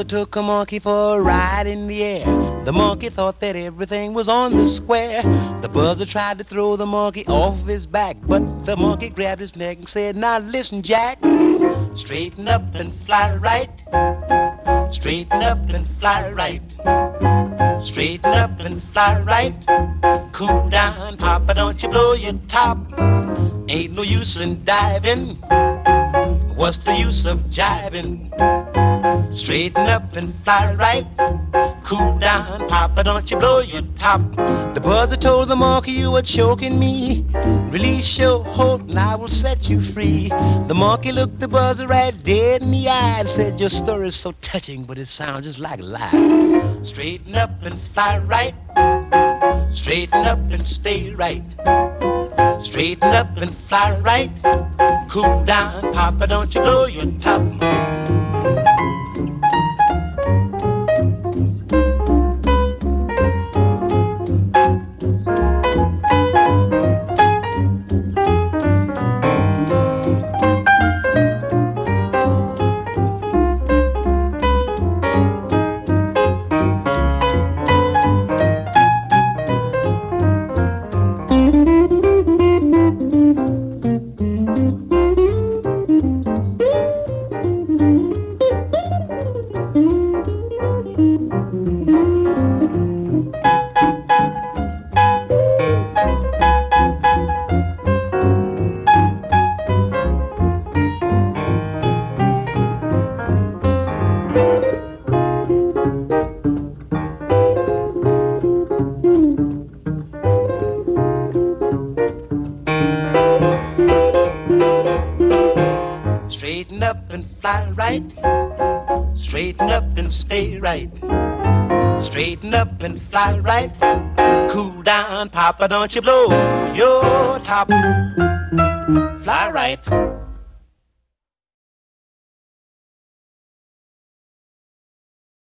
buzzer took a monkey for a ride in the air. The monkey thought that everything was on the square. The buzzer tried to throw the monkey off his back, but the monkey grabbed his neck and said, "Now listen, Jack, straighten up and fly right. Straighten up and fly right. Straighten up and fly right. Cool down, Papa, don't you blow your top. Ain't no use in diving. What's the use of jiving? Straighten up and fly right. Cool down, Papa, don't you blow your top." The buzzer told the monkey, "You are choking me. Release your hold and I will set you free." The monkey looked the buzzer right dead in the eye and said, "Your story is so touching, but it sounds just like a lie. Straighten up and fly right. Straighten up and stay right. Straighten up and fly right. Cool down, Papa, don't you blow your top." Straighten up and fly right. Straighten up and stay right. Straighten up and fly right. Cool down, Papa, don't you blow your top. Fly right.